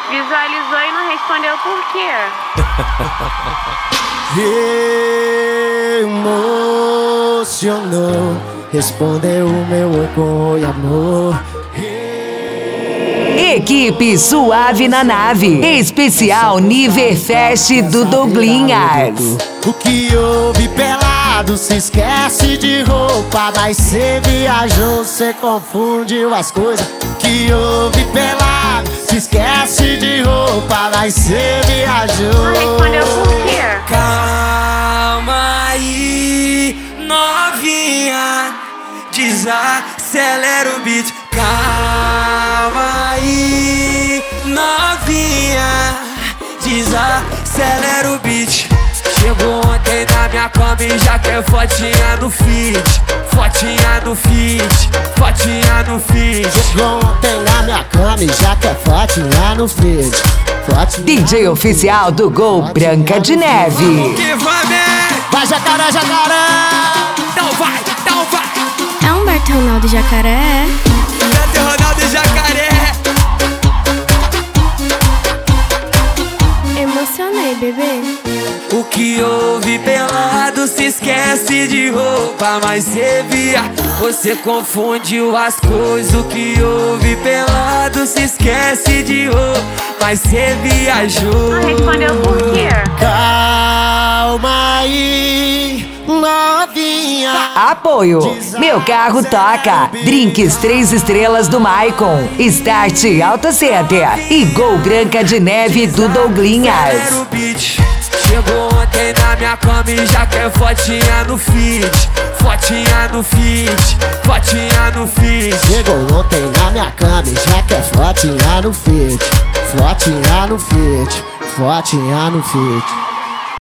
Visualizou e não respondeu por quê? Emocionou, respondeu o meu oi com oi, amor. Equipe Suave na Nave, especial Niverfest do Douglinhas. O que houve pelado, se esquece de roupa, mas cê viajou, cê confundiu as coisas. O que houve pelado, se esquece de roupa, mas cê viajou. Não respondeu por quê? Calma aí, novinha, desacelera o beat. Calma aí, novinha, desacelera o beat. Chegou ontem na minha cama e já quer fotinha no feed. Fotinha no feed, fotinha no feed. Chegou ontem na minha cama e já quer fotinha no feed. DJ oficial do Gol Branca de Neve. Que vai, jacaré, jacaré! Então vai, então vai! É Humberto Ronaldo Jacaré? Humberto Ronaldo Jacaré! Emocionei, bebê. O que houve pelado, se esquece de roupa, mas cê via, você confundiu as coisas. O que houve pelado, se esquece de roupa, mas cê viajou. Não respondeu por quê? Calma aí, novinha. Apoio, Meu Carro Toca, Drinks 3 estrelas do Maicon, Start Auto Center e Gol Branca de Neve do Douglinhas. Chegou ontem na minha cama e já quer fotinha no feed. Fotinha no feed, fotinha no feed. Chegou ontem na minha cama e já quer fotinha no feed. Fotinha no feed, fotinha no feed.